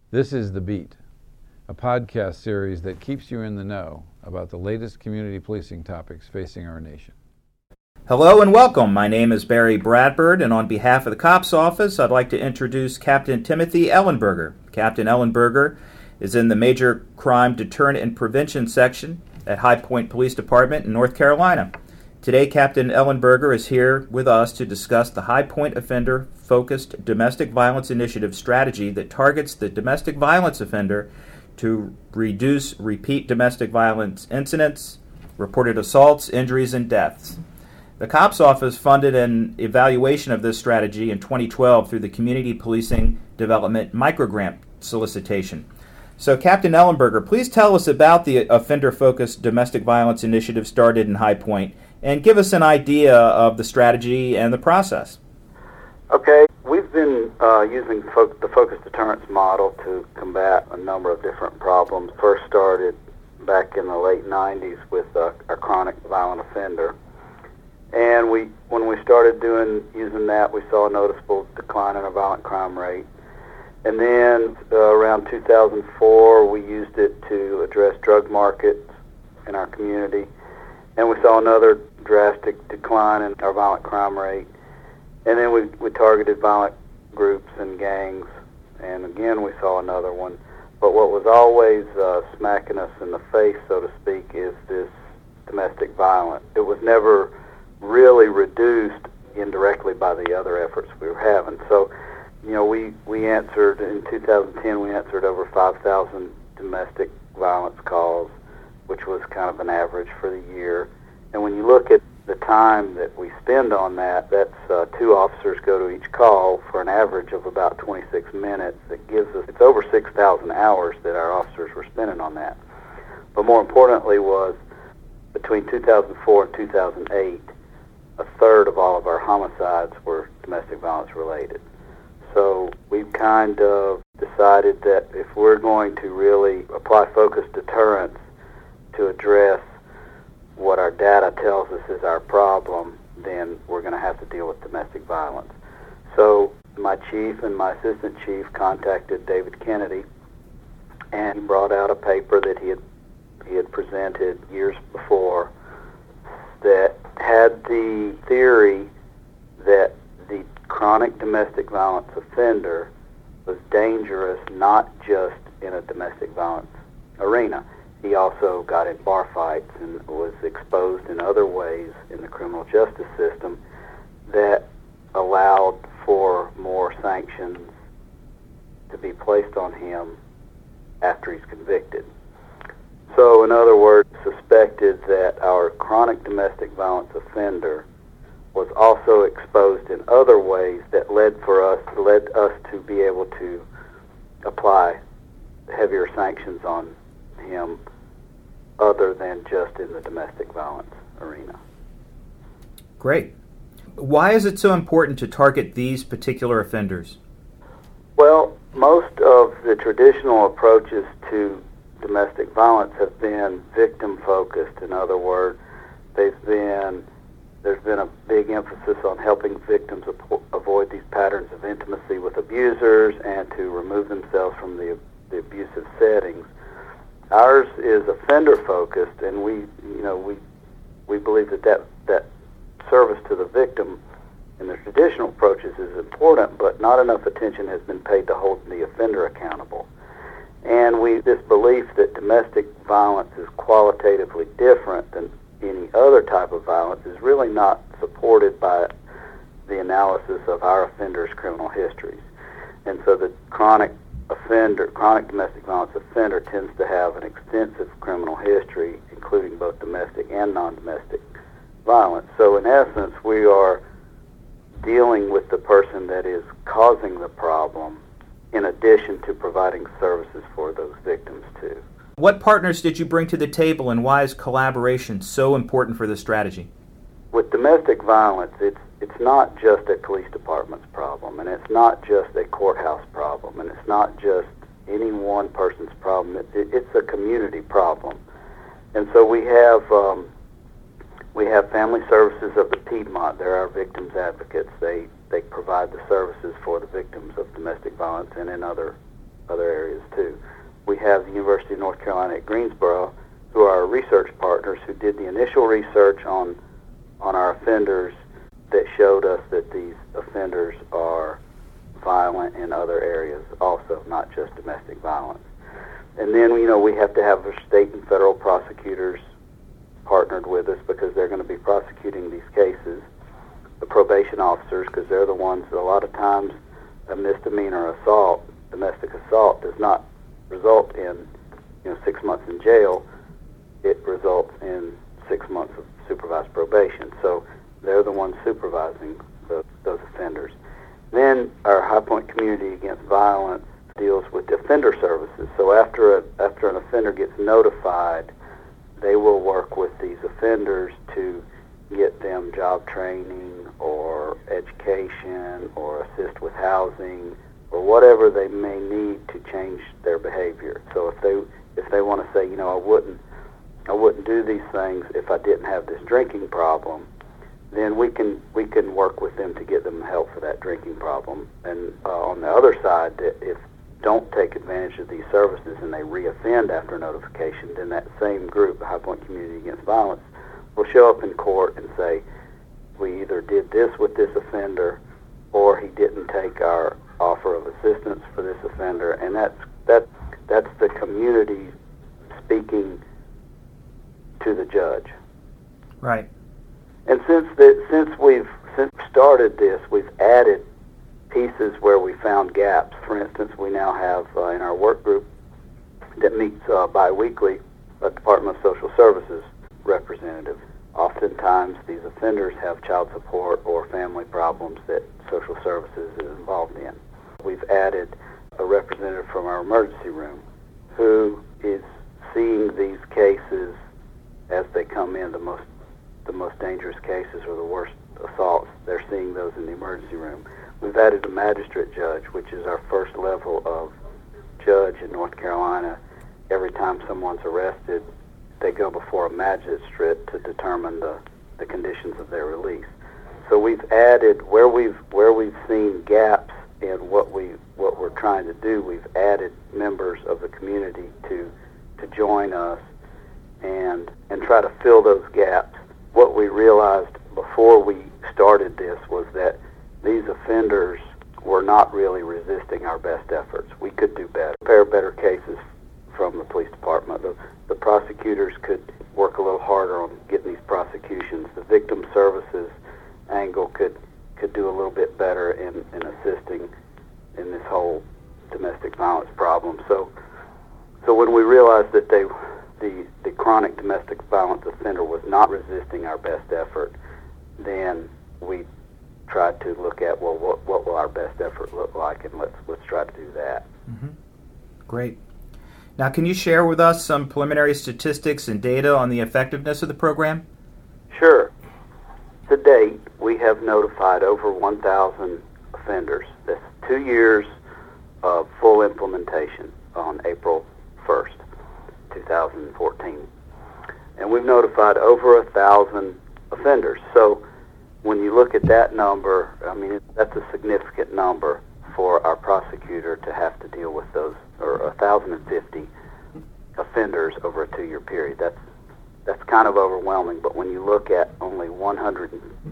This is The Beat, a podcast series that keeps you in the know about the latest community policing topics facing our nation. Hello and welcome. My name is Barry Bradford, and on behalf of the COPS Office, I'd like to introduce Captain Timothy Ellenberger. Captain Ellenberger is in the Major Crime Deterrent and Prevention section at High Point Police Department in North Carolina. Today, Captain Ellenberger is here with us to discuss the High Point Offender-Focused Domestic Violence Initiative strategy that targets the domestic violence offender to reduce repeat domestic violence incidents, reported assaults, injuries, and deaths. The COPS Office funded an evaluation of this strategy in 2012 through the Community Policing Development Microgrant solicitation. So, Captain Ellenberger, please tell us about the Offender-Focused Domestic Violence Initiative started in High Point, and give us an idea of the strategy and the process. Okay, we've been using the focused deterrence model to combat a number of different problems. First started back in the late 90s with a chronic violent offender. And when we started using that, we saw a noticeable decline in our violent crime rate. And then around 2004, we used it to address drug markets in our community. And we saw another drastic decline in our violent crime rate. And then we targeted violent groups and gangs, and again we saw another one. But what was always smacking us in the face, so to speak, is this domestic violence. It was never really reduced indirectly by the other efforts we were having. So, we answered, in 2010, we answered over 5,000 domestic violence calls, which was kind of an average for the year. And when you look at the time that we spend on that, that's two officers go to each call for an average of about 26 minutes. It gives us, it's over 6,000 hours that our officers were spending on that. But more importantly was, between 2004 and 2008, a third of all of our homicides were domestic violence related. So we've kind of decided that if we're going to really apply focused deterrence to address what our data tells us is our problem, then we're going to have to deal with domestic violence. So my chief and my assistant chief contacted David Kennedy, and he brought out a paper that he had presented years before that had the theory that the chronic domestic violence offender was dangerous not just in a domestic violence arena. He also got in bar fights and was exposed in other ways in the criminal justice system that allowed for more sanctions to be placed on him after he's convicted. So, in other words, suspected that our chronic domestic violence offender was also exposed in other ways that led us to be able to apply heavier sanctions on him other than just in the domestic violence arena. Great. Why is it so important to target these particular offenders? Well, most of the traditional approaches to domestic violence have been victim-focused. In other words, there's been a big emphasis on helping victims avoid these patterns of intimacy with abusers and to remove themselves from the abusive settings. Ours is offender-focused, and we believe that service to the victim in the traditional approaches is important, but not enough attention has been paid to hold the offender accountable. And this belief that domestic violence is qualitatively different than any other type of violence is really not supported by the analysis of our offenders' criminal histories. And so the chronic domestic violence offender tends to have an extensive criminal history, including both domestic and non-domestic violence. So in essence, we are dealing with the person that is causing the problem in addition to providing services for those victims too. What partners did you bring to the table, and why is collaboration so important for the strategy? With domestic violence, it's not just a police department's problem, and it's not just a courthouse problem, and it's not just any one person's problem. It's a community problem. And so we have Family Services of the Piedmont. They're our victims advocates. They provide the services for the victims of domestic violence and in other other areas too. We have the University of North Carolina at Greensboro, who are our research partners, who did the initial research on our offenders that showed us that these offenders are violent in other areas also, not just domestic violence. And then, we have to have our state and federal prosecutors partnered with us because they're going to be prosecuting these cases. The probation officers, because they're the ones that a lot of times a misdemeanor assault, domestic assault, does not result in 6 months in jail. It results in 6 months of supervised probation. So they're the ones supervising those offenders. Then our High Point Community Against Violence deals with offender services. So after an offender gets notified, they will work with these offenders to get them job training or education or assist with housing or whatever they may need to change their behavior. So if they want to say, I wouldn't do these things if I didn't have this drinking problem, then we can work with them to get them help for that drinking problem. And on the other side, that if don't take advantage of these services and they reoffend after notification, then that same group, High Point Community Against Violence, will show up in court and say, we either did this with this offender or he didn't take our offer of assistance for this offender. And that's the community speaking to the judge. Right. And since we've started this, we've added pieces where we found gaps. For instance, we now have in our work group that meets bi-weekly a Department of Social Services representative. Oftentimes, these offenders have child support or family problems that social services is involved in. We've added a representative from our emergency room who is seeing these cases as they come in, the most dangerous cases or the worst assaults. They're seeing those in the emergency room. We've added a magistrate judge, which is our first level of judge in North Carolina. Every time someone's arrested, they go before a magistrate to determine the conditions of their release. So we've added where we've seen gaps in what we're trying to do. We've added members of the community to join us and try to fill those gaps. What we realized before we started this was that these offenders were not really resisting our best efforts. We could do better, prepare better cases from the police department. The prosecutors could work a little harder on getting these prosecutions. The victim services angle could do a little bit better in assisting in this whole domestic violence problem. So when we realized that the chronic domestic violence offender was not resisting our best effort, then we tried to look at, well, what will our best effort look like, and let's try to do that. Mm-hmm. Great. Now, can you share with us some preliminary statistics and data on the effectiveness of the program? Sure. To date, we have notified over 1,000 offenders. That's 2 years of full implementation on April 1st, 2014. And we've notified over 1,000 offenders. So when you look at that number, I mean, that's a significant number for our prosecutor to have to deal with those, or 1,050 offenders over a 2-year period. That's kind of overwhelming, but when you look at only 100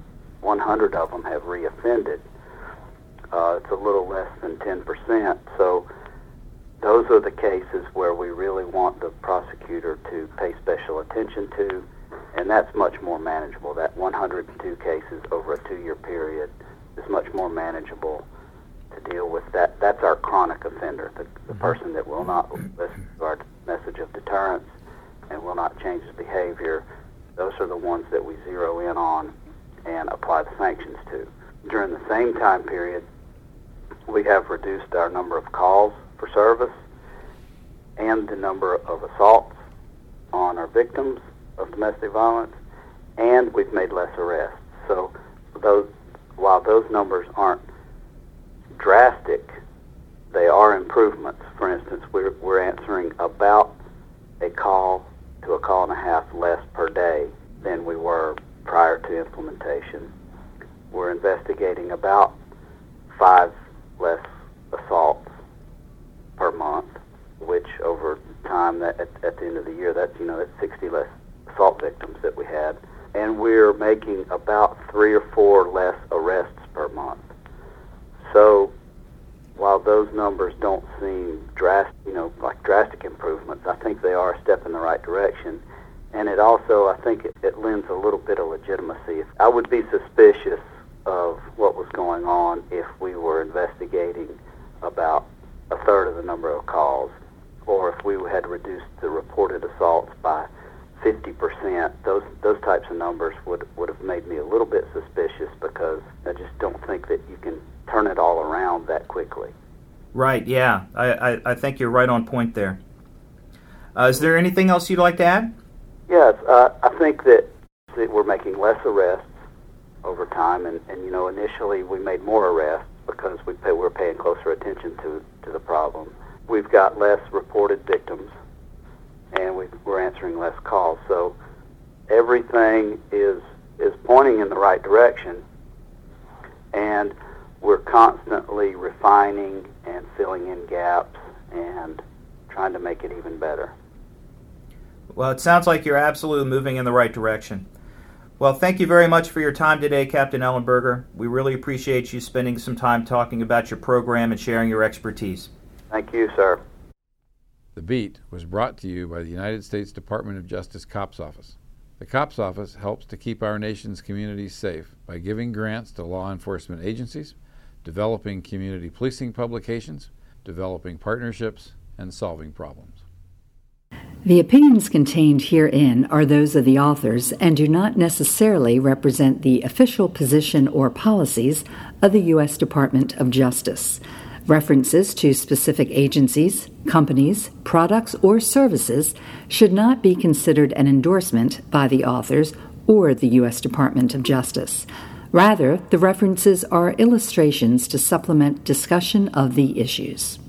of them have reoffended, it's a little less than 10%. So those are the cases where we really want the prosecutor to pay special attention to, and that's much more manageable. That 102 cases over a 2-year period is much more manageable to deal with. That's our chronic offender, the person that will not listen to our message of deterrence and will not change his behavior. Those are the ones that we zero in on and apply the sanctions to. During the same time period, we have reduced our number of calls for service and the number of assaults on our victims of domestic violence, and we've made less arrests. So while those numbers aren't drastic, they are improvements. For instance, we're answering about a call to a call and a half less per day than we were prior to implementation. We're investigating about 5 less assaults per month. that at the end of the year. That's 60 less assault victims that we had, and we're making about 3 or 4 less arrests per month. So while those numbers don't seem drastic improvements, I think they are a step in the right direction. And it also, I think it lends a little bit of legitimacy. I would be suspicious of what was going on if we were investigating about a third of the number of calls, or if we had reduced the reported assaults by 50%. Those types of numbers would have made me a little bit suspicious, because I just don't think that you can turn it all around that quickly. Right, yeah. I think you're right on point there. Is there anything else you'd like to add? Yes, I think that we're making less arrests over time, and initially we made more arrests because we're paying closer attention to the problem. We've got less reported victims, and we're answering less calls. So everything is pointing in the right direction, and we're constantly refining and filling in gaps and trying to make it even better. Well, it sounds like you're absolutely moving in the right direction. Well, thank you very much for your time today, Captain Ellenberger. We really appreciate you spending some time talking about your program and sharing your expertise. Thank you, sir. The Beat was brought to you by the United States Department of Justice Cops Office. The Cops Office helps to keep our nation's communities safe by giving grants to law enforcement agencies, developing community policing publications, developing partnerships, and solving problems. The opinions contained herein are those of the authors and do not necessarily represent the official position or policies of the U.S. Department of Justice. References to specific agencies, companies, products, or services should not be considered an endorsement by the authors or the U.S. Department of Justice. Rather, the references are illustrations to supplement discussion of the issues.